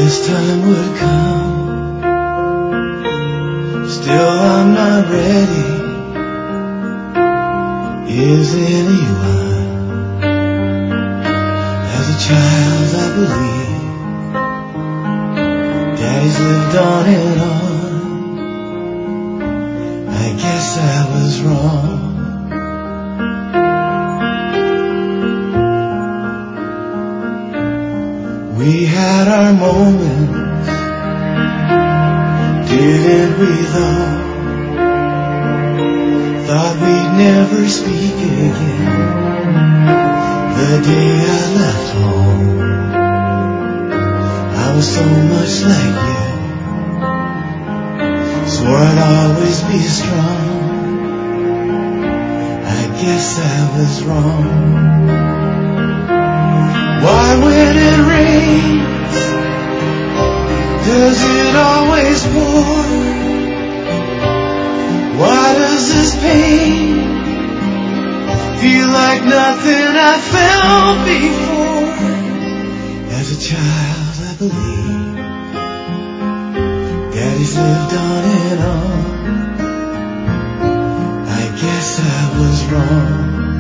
this time would come. Still I'm not ready. Is anyone? As a child I believe Daddy's lived on and on. I guess I was wrong. We had our moments, didn't we though? Thought we'd never speak again. The day I left home, I was so much like you. Swore I'd always be strong. I guess I was wrong. Why when it rains, does it always pour? Why does this pain feel like nothing I felt before? As a child I believe Daddy's lived on and on. I guess I was wrong.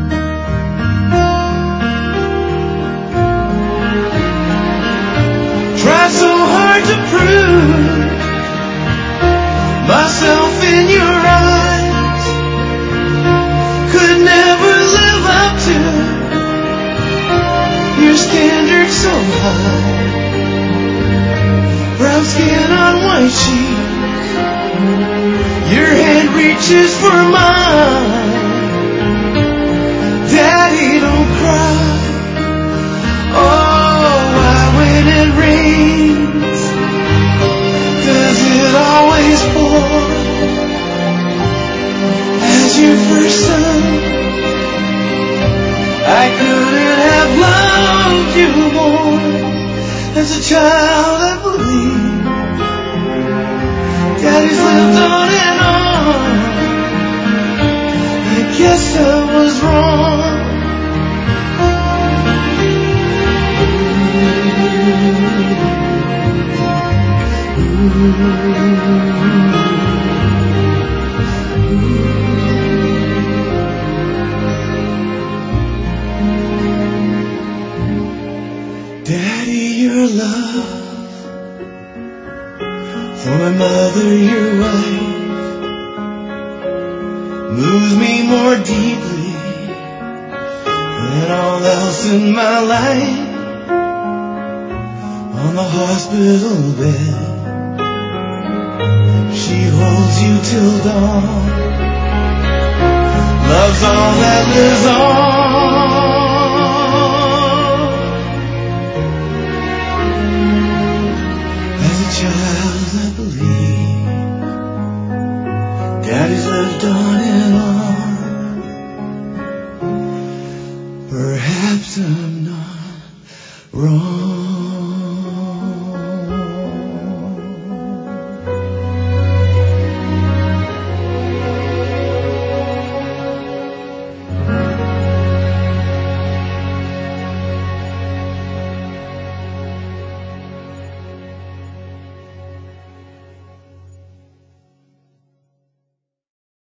Try so hard to prove myself in your eyes. Could never live up to your standards so high. Brown skin on white sheets, your hand reaches for mine. Daddy, don't cry. Oh, why when it rains, does it always pour? As your first son, I couldn't have loved you more. As a child I believe Daddy's lived on and on. I guess I was wrong. Daddy, your love for my mother, your wife, moves me more deeply than all else in my life. On the hospital bed, she holds you till dawn. Love's all that lives on. As a child I believe Daddy's lived on and on.